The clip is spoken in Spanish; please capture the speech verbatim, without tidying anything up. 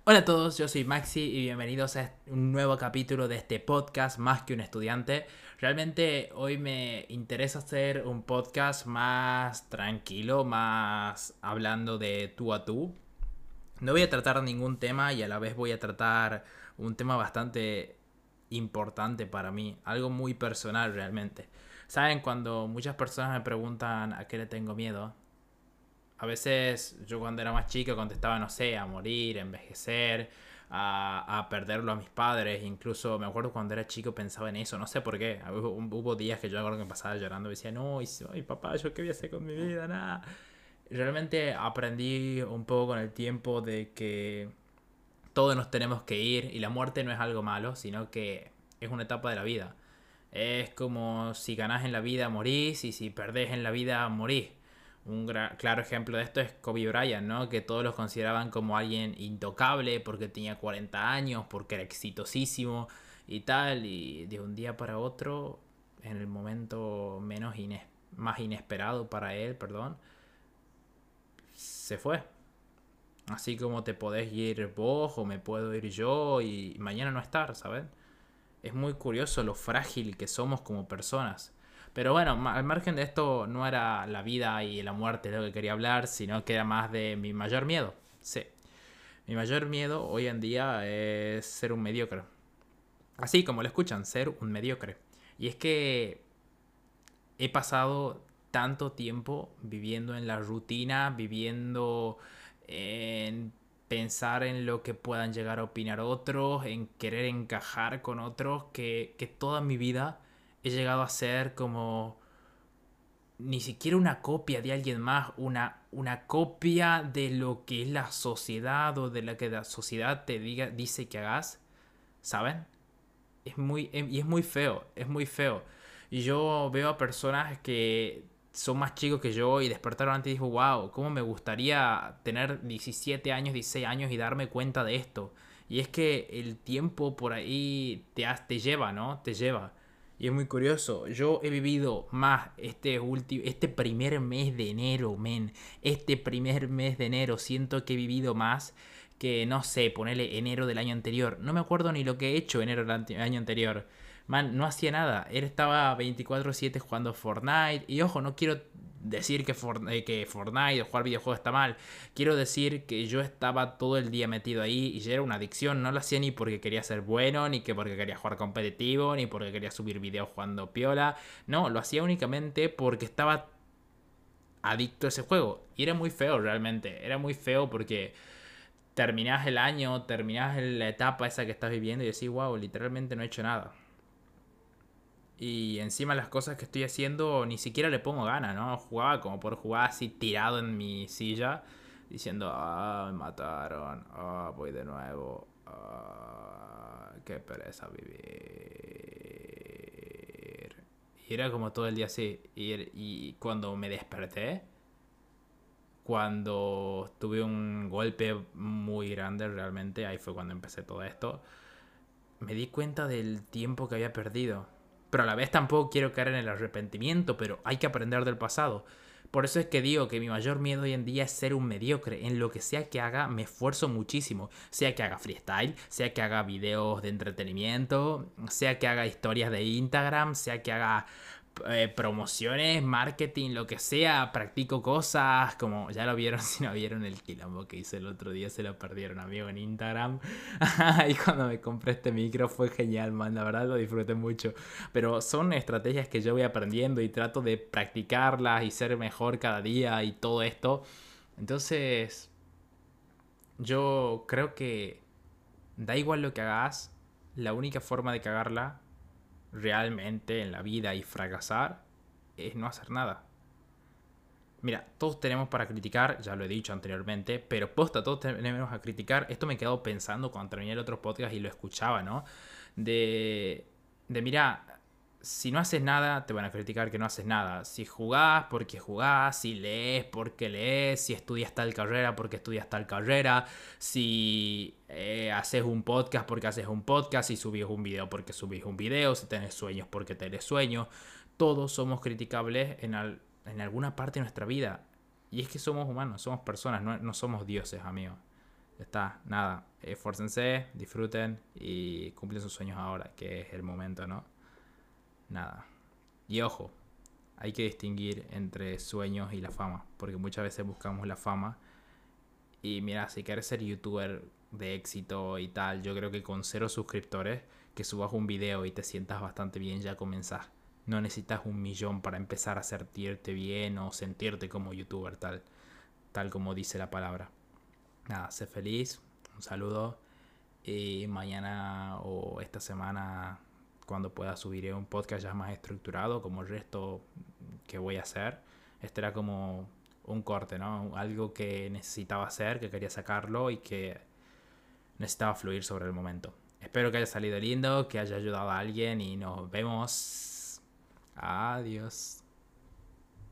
Hola a todos, yo soy Maxi y bienvenidos a un nuevo capítulo de este podcast Más que un estudiante. Realmente hoy me interesa hacer un podcast más tranquilo, más hablando de tú a tú. No voy a tratar ningún tema y a la vez voy a tratar un tema bastante importante para mí, algo muy personal realmente. ¿Saben? Cuando muchas personas me preguntan a qué le tengo miedo, a veces yo cuando era más chico contestaba, no sé, a morir, a envejecer, a, a perderlo a mis padres. Incluso me acuerdo cuando era chico pensaba en eso, no sé por qué. Hubo, hubo días que yo acuerdo que me pasaba llorando y decía, no, y, ay, papá, ¿yo qué voy a hacer con mi vida? Nada. Realmente aprendí un poco con el tiempo de que todos nos tenemos que ir y la muerte no es algo malo, sino que es una etapa de la vida. Es como si ganás en la vida morís y si perdés en la vida morís. Un gra- claro ejemplo de esto es Kobe Bryant, ¿no? Que todos los consideraban como alguien intocable porque tenía cuarenta años, porque era exitosísimo y tal. Y de un día para otro, en el momento menos ines- más inesperado para él, perdón, se fue. Así como te podés ir vos o me puedo ir yo y mañana no estar, ¿sabes? Es muy curioso lo frágil que somos como personas. Pero bueno, al margen de esto no era la vida y la muerte de lo que quería hablar, sino que era más de mi mayor miedo. Sí, mi mayor miedo hoy en día es ser un mediocre. Así como lo escuchan, ser un mediocre. Y es que he pasado tanto tiempo viviendo en la rutina, viviendo en pensar en lo que puedan llegar a opinar otros, en querer encajar con otros, que, que toda mi vida he llegado a ser como ni siquiera una copia de alguien más, una, una copia de lo que es la sociedad o de lo que la sociedad te diga, dice que hagas, ¿saben? Es muy, y es muy feo, es muy feo. Y yo veo a personas que son más chicos que yo y despertaron antes y dijo, wow, cómo me gustaría tener diecisiete años, dieciséis años y darme cuenta de esto. Y es que el tiempo por ahí te, te lleva, ¿no? Te lleva. Y es muy curioso. Yo he vivido más este último, este primer mes de enero, men. Este primer mes de enero siento que he vivido más que, no sé, ponerle enero del año anterior. No me acuerdo ni lo que he hecho enero del año anterior. Man, no hacía nada. Él estaba veinticuatro siete jugando Fortnite. Y ojo, no quiero decir que, Fortnite, que Fortnite o jugar videojuegos está mal. Quiero decir que yo estaba todo el día metido ahí y ya era una adicción. No lo hacía ni porque quería ser bueno, ni que porque quería jugar competitivo, ni porque quería subir videos jugando piola. No, lo hacía únicamente porque estaba adicto a ese juego. Y era muy feo realmente. Era muy feo porque terminás el año, terminás la etapa esa que estás viviendo y decís, wow, literalmente no he hecho nada. Y encima las cosas que estoy haciendo ni siquiera le pongo ganas, ¿no? Jugaba como por jugar así tirado en mi silla, diciendo, ah, me mataron, ah, voy de nuevo, ah, qué pereza vivir. Y era como todo el día así. Y, y cuando me desperté, cuando tuve un golpe muy grande realmente, ahí fue cuando empecé todo esto, me di cuenta del tiempo que había perdido. Pero a la vez tampoco quiero caer en el arrepentimiento, pero hay que aprender del pasado. Por eso es que digo que mi mayor miedo hoy en día es ser un mediocre. En lo que sea que haga, me esfuerzo muchísimo. Sea que haga freestyle, sea que haga videos de entretenimiento, sea que haga historias de Instagram, sea que haga eh, promociones, marketing, lo que sea, practico cosas, como ya lo vieron, si no vieron el quilombo que hice el otro día, se lo perdieron, amigo, en Instagram. Y cuando me compré este micro fue genial, man, la verdad lo disfruté mucho. Pero son estrategias que yo voy aprendiendo y trato de practicarlas y ser mejor cada día y todo esto. Entonces, yo creo que da igual lo que hagas, la única forma de cagarla realmente en la vida y fracasar es no hacer nada. Mira, todos tenemos para criticar, ya lo he dicho anteriormente, pero posta, todos tenemos a criticar. Esto me he quedado pensando cuando terminé el otro podcast y lo escuchaba, ¿no? De, de mira, si no haces nada, te van a criticar que no haces nada. Si jugás, porque jugás. Si lees, porque lees. Si estudias tal carrera, porque estudias tal carrera. Si eh, haces un podcast, porque haces un podcast. Si subís un video, porque subís un video. Si tenés sueños, porque tenés sueños. Todos somos criticables en, al, en alguna parte de nuestra vida. Y es que somos humanos, somos personas, no, no somos dioses, amigos. Ya está, nada. Esfuércense, disfruten y cumplen sus sueños ahora, que es el momento, ¿no? Nada. Y ojo, hay que distinguir entre sueños y la fama, porque muchas veces buscamos la fama. Y mira, si quieres ser youtuber de éxito y tal, yo creo que con cero suscriptores, que subas un video y te sientas bastante bien, ya comenzás. No necesitas un millón para empezar a sentirte bien o sentirte como youtuber, tal, tal como dice la palabra. Nada, sé feliz, un saludo y mañana o esta semana, cuando pueda, subiré un podcast ya más estructurado, como el resto que voy a hacer. Este era como un corte, ¿no? Algo que necesitaba hacer, que quería sacarlo y que necesitaba fluir sobre el momento. Espero que haya salido lindo, que haya ayudado a alguien y nos vemos. Adiós.